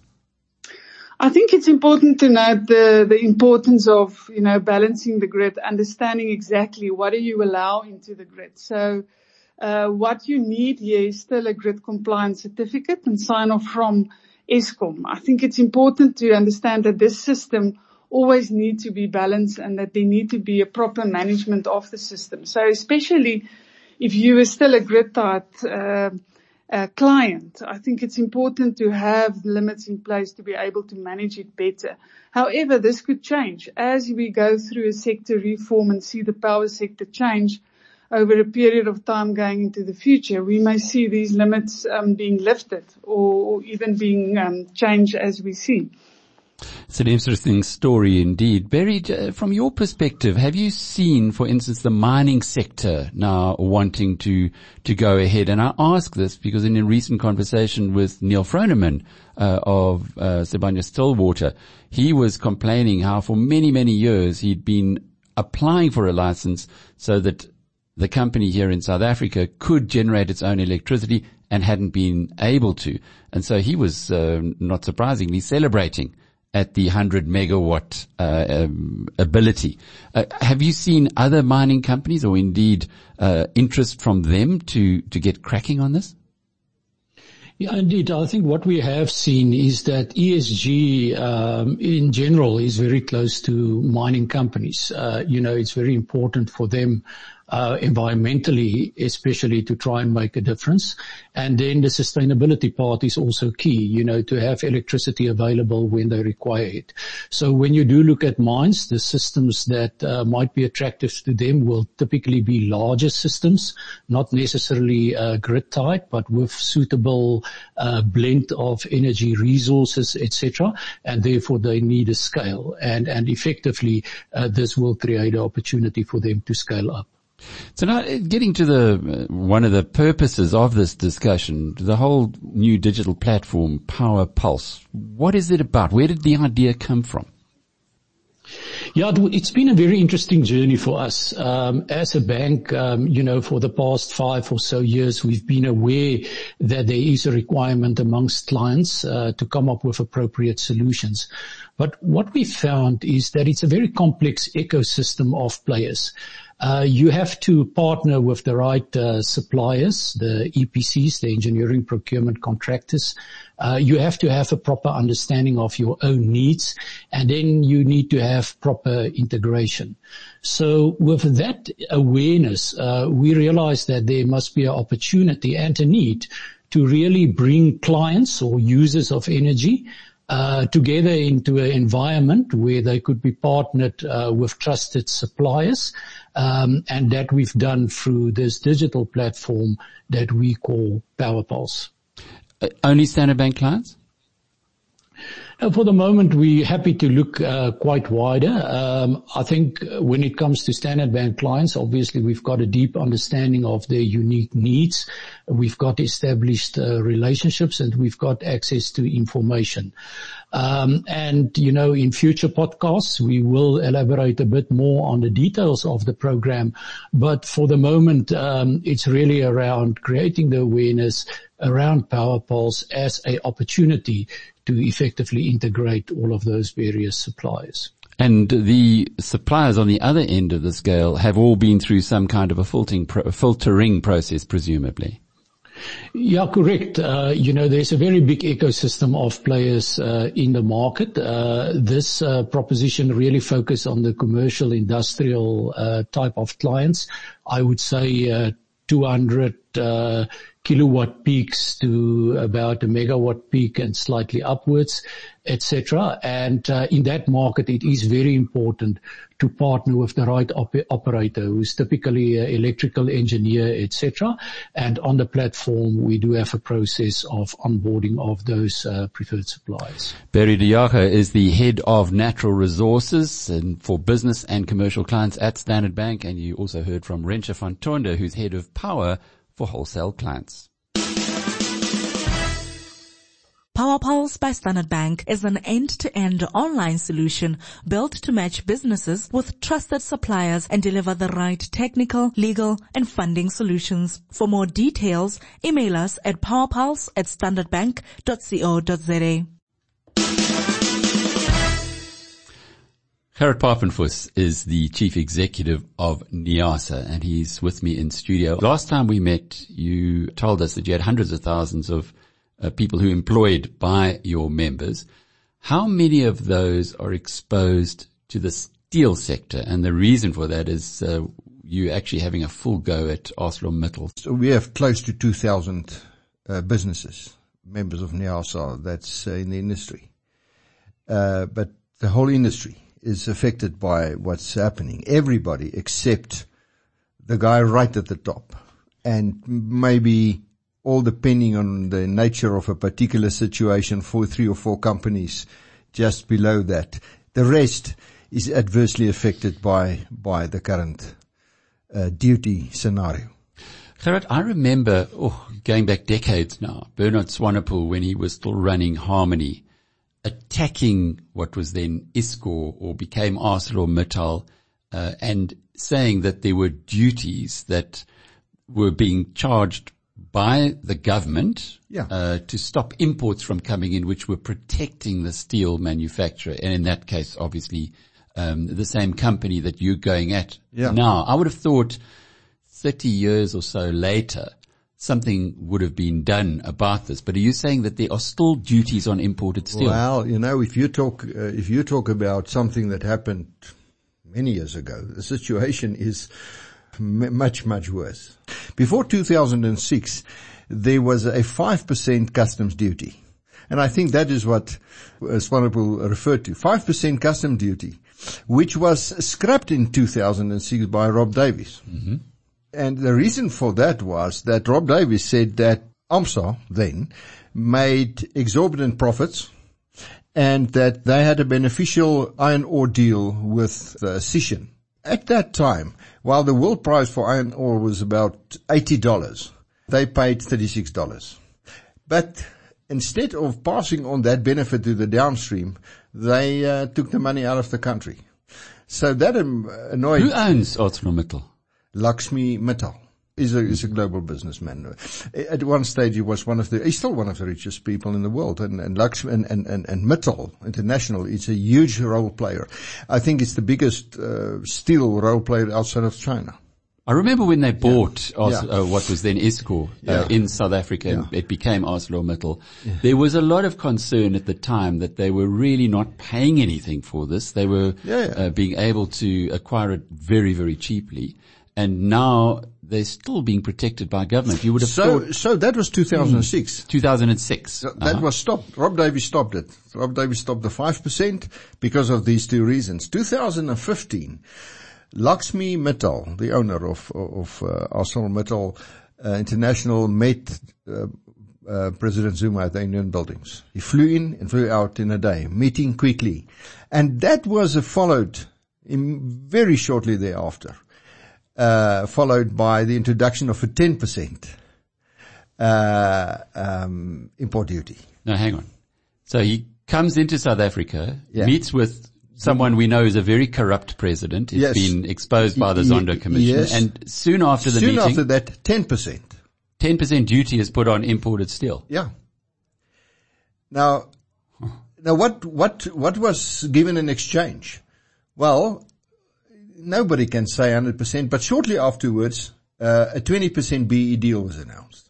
I think it's important to note the importance of, balancing the grid, understanding exactly what do you allow into the grid. So, what you need here is still a grid compliance certificate and sign off from Eskom. I think it's important to understand that this system always needs to be balanced and that there need to be a proper management of the system. So especially if you are still a grid tied client, I think it's important to have limits in place to be able to manage it better. However, this could change as we go through a sector reform and see the power sector change over a period of time going into the future. We may see these limits being lifted or even being changed as we see. It's an interesting story indeed. Barry, from your perspective, have you seen, for instance, the mining sector now wanting to go ahead? And I ask this because in a recent conversation with Neil Froneman of Sibanye-Stillwater, he was complaining how for many, many years he'd been applying for a license so that the company here in South Africa could generate its own electricity and hadn't been able to. And so he was, not surprisingly, celebrating at the 100 megawatt ability. Have you seen other mining companies or indeed interest from them to get cracking on this? Yeah, indeed. I think what we have seen is that ESG in general is very close to mining companies. It's very important for them environmentally, especially to try and make a difference. And then the sustainability part is also key, to have electricity available when they require it. So when you do look at mines, the systems that might be attractive to them will typically be larger systems, not necessarily grid tied, but with suitable blend of energy resources, etc. And therefore they need a scale. And effectively, this will create an opportunity for them to scale up. So now getting to one of the purposes of this discussion, the whole new digital platform, Power Pulse. What is it about? Where did the idea come from? Yeah, it's been a very interesting journey for us. As a bank, for the past 5 or so years, we've been aware that there is a requirement amongst clients to come up with appropriate solutions. But what we found is that it's a very complex ecosystem of players. You have to partner with the right suppliers, the EPCs, the engineering procurement contractors. You have to have a proper understanding of your own needs, and then you need to have proper integration. So with that awareness, we realized that there must be an opportunity and a need to really bring clients or users of energy together into an environment where they could be partnered with trusted suppliers, and that we've done through this digital platform that we call Power Pulse. Only Standard Bank clients? For the moment, we're happy to look quite wider. I think when it comes to Standard Bank clients, obviously we've got a deep understanding of their unique needs. We've got established relationships, and we've got access to information. In future podcasts, we will elaborate a bit more on the details of the program. But for the moment, it's really around creating the awareness around Power Pulse as an opportunity to effectively integrate all of those various suppliers. And the suppliers on the other end of the scale have all been through some kind of a filtering process, presumably. Yeah, correct. There's a very big ecosystem of players in the market. This proposition really focuses on the commercial, industrial type of clients. I would say 200 kilowatt peaks to about a megawatt peak and slightly upwards, etc. And in that market, it is very important to partner with the right operator, who's typically an electrical engineer, etc. And on the platform, we do have a process of onboarding of those preferred suppliers. Barry de Jager is the head of natural resources and for business and commercial clients at Standard Bank. And you also heard from Rensha van Tonder, who's head of power for wholesale clients. Power Pulse by Standard Bank is an end-to-end online solution built to match businesses with trusted suppliers and deliver the right technical, legal, and funding solutions. For more details, email us at powerpulse@standardbank.co.za. Gerrit Papenfuss is the chief executive of NIASA, and he's with me in studio. Last time we met, you told us that you had hundreds of thousands of people who are employed by your members. How many of those are exposed to the steel sector? And the reason for that is you actually having a full go at ArcelorMittal. So we have close to 2,000 businesses, members of NIASA, that's in the industry. But the whole industry is affected by what's happening. Everybody except the guy right at the top, and maybe all depending on the nature of a particular situation, 3 or 4 companies just below that. The rest is adversely affected by the current duty scenario. Gerard, I remember, going back decades now, Bernard Swanepoel, when he was still running Harmony, attacking what was then ISCOR or became ArcelorMittal, and saying that there were duties that were being charged by the government to stop imports from coming in, which were protecting the steel manufacturer, and in that case, obviously, the same company that you're going at now. I would have thought 30 years or so later, something would have been done about this. But are you saying that there are still duties on imported steel? Well, if you talk about something that happened many years ago, the situation is much, much worse. Before 2006, there was a 5% customs duty. And I think that is what Swanepoel referred to. 5% custom duty, which was scrapped in 2006 by Rob Davies. Mm-hmm. And the reason for that was that Rob Davies said that AMSA then made exorbitant profits and that they had a beneficial iron ore deal with Sishen. At that time, while the world price for iron ore was about $80, they paid $36. But instead of passing on that benefit to the downstream, they took the money out of the country. So that annoyed. Who owns ArcelorMittal? Lakshmi Mittal is a global businessman. At one stage, he's still one of the richest people in the world, and Lakshmi and Mittal International is a huge role player. I think it's the biggest steel role player outside of China. I remember when they bought what was then ISCOR in South Africa, and it became ArcelorMittal. Yeah. There was a lot of concern at the time that they were really not paying anything for this. They were being able to acquire it very, very cheaply. And now they're still being protected by government. You would have thought. So that was 2006. 2006. That was stopped. Rob Davies stopped it. Rob Davies stopped the 5% because of these two reasons. 2015, Lakshmi Mittal, the owner of ArcelorMittal International, met President Zuma at the Indian buildings. He flew in and flew out in a day, meeting quickly. And that was followed very shortly thereafter. Followed by the introduction of a 10% import duty. Now, hang on. So he comes into South Africa, meets with someone we know is a very corrupt president. He's been exposed by the Zondo Commission, and soon after the meeting, after that, 10%. 10% duty is put on imported steel. Yeah. Now, what was given in exchange? Well, nobody can say 100%, but shortly afterwards, a 20% BE deal was announced.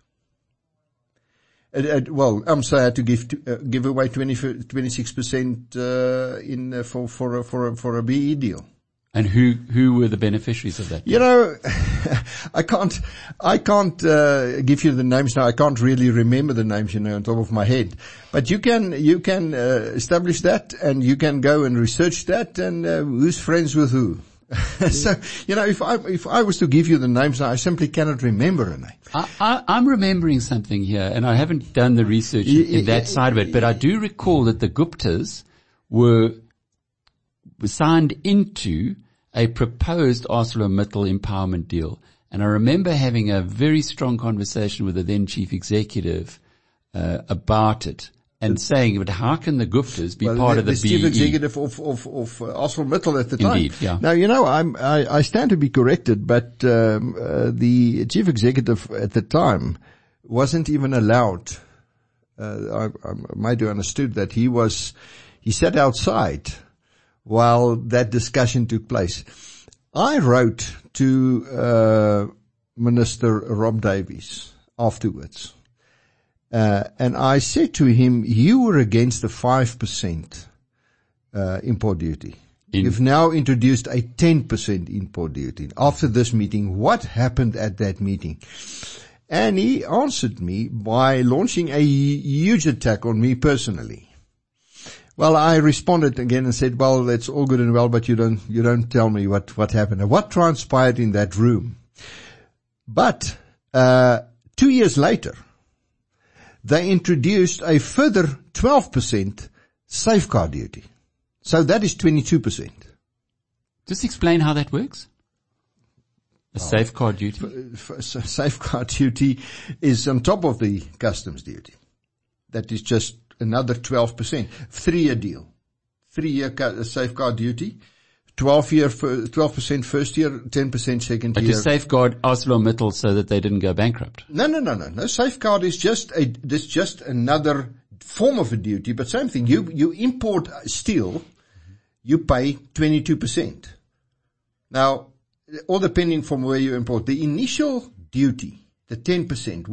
AMSA had to give away 26% for a BE deal. And who were the beneficiaries of that? You know, I can't give you the names now. I can't really remember the names, on top of my head. But you can establish that, and you can go and research that, and who's friends with who. So, if I was to give you the names now, I simply cannot remember a name. I'm remembering something here, and I haven't done the research in that side of it, but I do recall that the Guptas were signed into a proposed ArcelorMittal empowerment deal. And I remember having a very strong conversation with the then chief executive about it. And saying, but how can the Guptas be part of the BE? The chief executive of ArcelorMittal at the time. Indeed, yeah. Now, I stand to be corrected, but the chief executive at the time wasn't even allowed. I might have understood that he sat outside while that discussion took place. I wrote to Minister Rob Davies afterwards. And I said to him, you were against the 5% import duty. You've now introduced a 10% import duty. After this meeting, what happened at that meeting? And he answered me by launching a huge attack on me personally. Well, I responded again and said, well, that's all good and well, but you don't tell me what happened and what transpired in that room. But 2 years later, they introduced a further 12% safeguard duty. So that is 22%. Just explain how that works. A safeguard duty? Safeguard duty is on top of the customs duty. That is just another 12%. 3-year deal. 3-year safeguard duty. 12% first year, 10% second year. To safeguard ArcelorMittal so that they didn't go bankrupt. No. Safeguard is just another form of a duty, but same thing. You import steel, you pay 22%. Now, all depending from where you import. The initial duty, the 10%,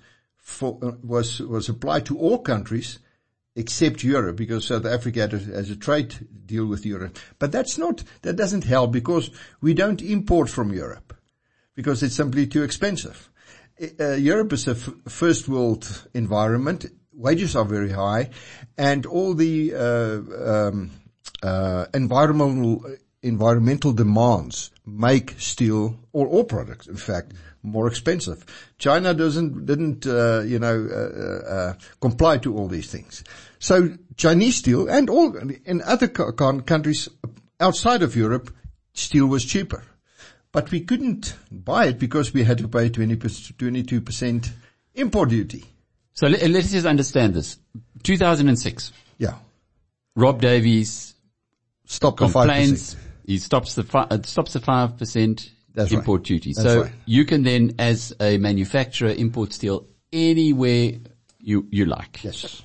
was applied to all countries except Europe, because South Africa has a trade deal with Europe. But that doesn't help, because we don't import from Europe, because it's simply too expensive. Europe is a first world environment. Wages are very high, and all the environmental demands make steel, or all products, in fact, more expensive. China didn't comply to all these things. So Chinese steel and other countries outside of Europe, steel was cheaper. But we couldn't buy it because we had to pay 22% import duty. So let's just understand this. 2006. Yeah. Rob Davies complains. He stops the 5% import right. duty. That's so right. you can then, as a manufacturer, import steel anywhere you like. Yes.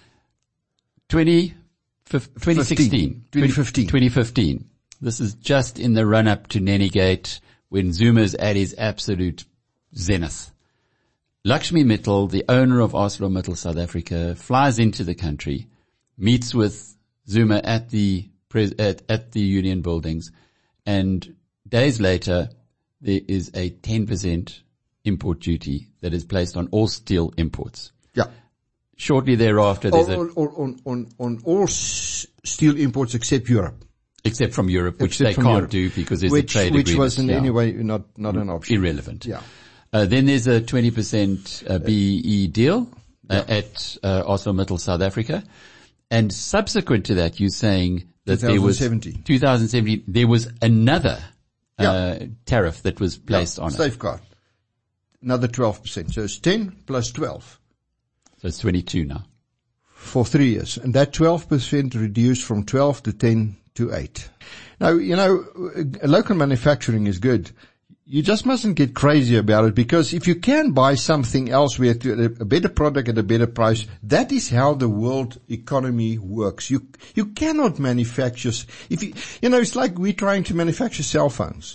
2015. This is just in the run-up to Nenegate, when Zuma's at his absolute zenith. Lakshmi Mittal, the owner of ArcelorMittal South Africa, flies into the country, meets with Zuma at the union buildings, and days later there is a 10% import duty that is placed on all steel imports. Yeah. Shortly thereafter, there's on all steel imports except Europe. Except from Europe, which they can't do because there's a trade agreement. Which was in any way not an option. Irrelevant. Yeah. Then there's a 20% BEE deal at ArcelorMittal South Africa. And subsequent to that, you're saying that 2017, there was another tariff that was placed on safeguard. Another 12%. So it's 10 plus 12. So it's 22 now. For 3 years. And that 12% reduced from 12 to 10 to 8. Now, local manufacturing is good. You just mustn't get crazy about it, because if you can buy something elsewhere, a better product at a better price, that is how the world economy works. You cannot manufacture, it's like we're trying to manufacture cell phones.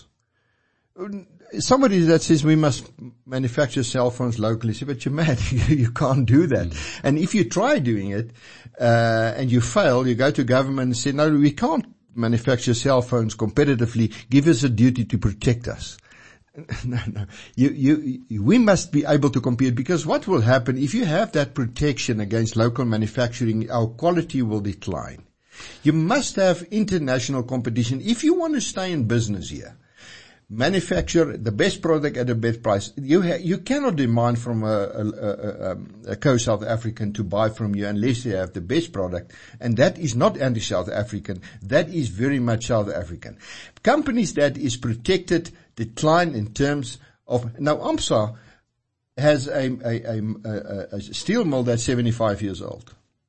Somebody that says we must manufacture cell phones locally, say, but you're mad. You can't do that. And if you try doing it, and you fail, you go to government and say, no, we can't manufacture cell phones competitively. Give us a duty to protect us. No. We must be able to compete, because what will happen if you have that protection against local manufacturing, our quality will decline. You must have international competition. If you want to stay in business here, manufacture the best product at the best price. You cannot demand from a co-South African to buy from you unless you have the best product. And that is not anti-South African. That is very much South African. Companies that is protected decline in terms of, now AMSA has a steel mill that's 75 years old.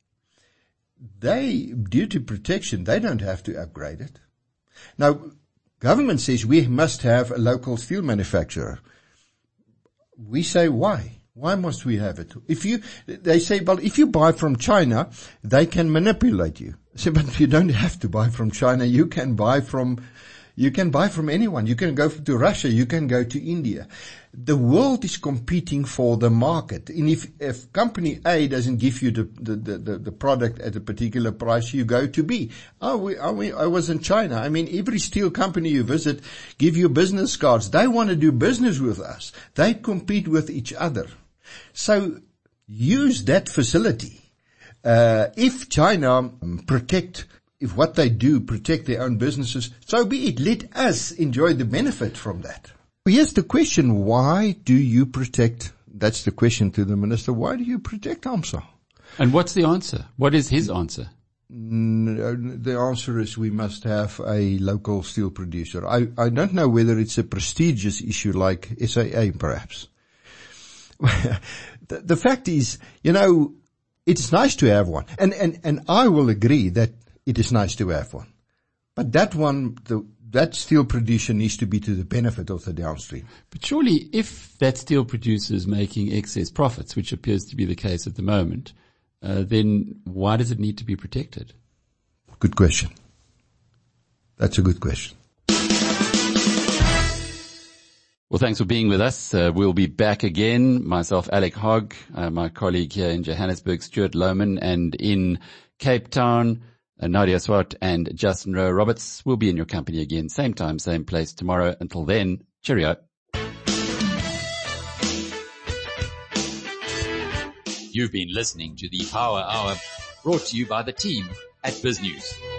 Due to protection, they don't have to upgrade it. Now, government says we must have a local steel manufacturer. We say, why? Why must we have it? They say, well, if you buy from China, they can manipulate you. I say, but you don't have to buy from China. You can buy from anyone. You can go to Russia. You can go to India. The world is competing for the market. And if company A doesn't give you the product at a particular price, you go to B. I was in China. I mean, every steel company you visit give you business cards. They want to do business with us. They compete with each other. So use that facility. If China if what they do protect their own businesses, so be it. Let us enjoy the benefit from that. Here's the question, why do you protect, that's the question to the minister, why do you protect AMSA? And what's the answer? What is his answer? The answer is we must have a local steel producer. I don't know whether it's a prestigious issue like SAA perhaps. The fact is, it's nice to have one. And I will agree that it is nice to have one. But that steel producer needs to be to the benefit of the downstream. But surely if that steel producer is making excess profits, which appears to be the case at the moment, then why does it need to be protected? Good question. That's a good question. Well, thanks for being with us. We'll be back again. Myself, Alec Hogg, my colleague here in Johannesburg, Stuart Lohman, and in Cape Town, Nadia Swart and Justin Rowe Roberts. Will be in your company again, same time, same place tomorrow. Until then, cheerio. You've been listening to the Power Hour, brought to you by the team at BizNews.